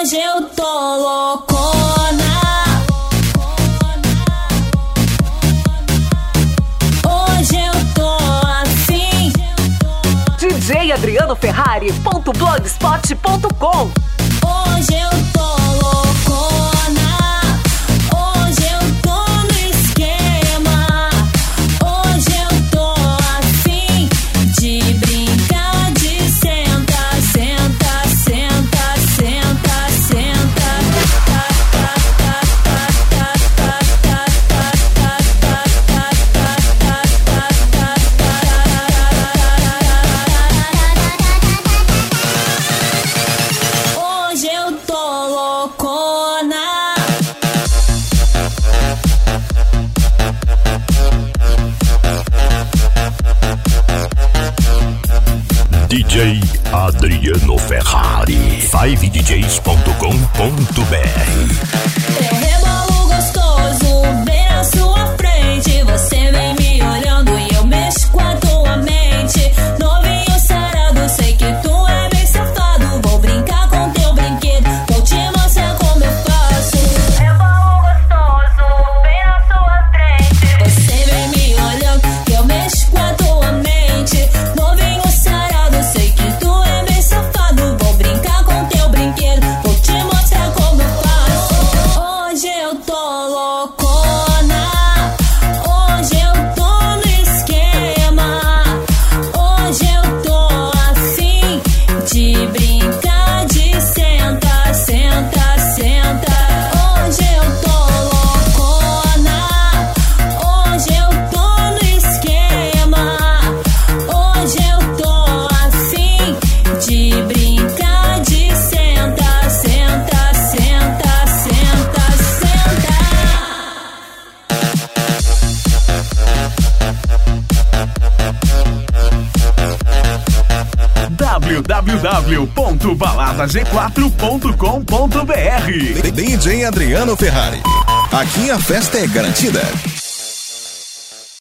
Hoje eu tô loucona. Hoje eu tô assim. DJAdrianoFerrari.blogspot.com. Hoje eu tô loucona. Hoje eu tô no esquema. Hoje eu tô assim. De brincar, de senta, senta, senta, senta, senta. Hoje eu tô loucona. DJ Adriano Ferrari, 5djs.com.br. Eu rebolo gostoso bem na sua frente. Você vem me olhando e eu mexo com a tua mente. Novinho sarado, sei que tu é bem safado. Vou brincar com teu brinquedo, vou te mostrar como eu faço. Rebolo gostoso bem na sua frente. Você vem me olhando e eu mexo com a tua mente. Novinho sarado, sei que tu é bem safado. Vou brincar com teu brinquedo, vou te mostrar como eu faço. Hoje eu tô loucona. Hoje eu tô no esquema. Hoje eu tô assim. De brincar, de senta, senta, senta. Hoje eu tô loucona. Hoje eu tô no esquema. Hoje eu tô assim. De brincar, de senta, senta, senta, senta, senta. www.baladag4.com.br. DJ Adriano Ferrari. Aqui a festa é garantida.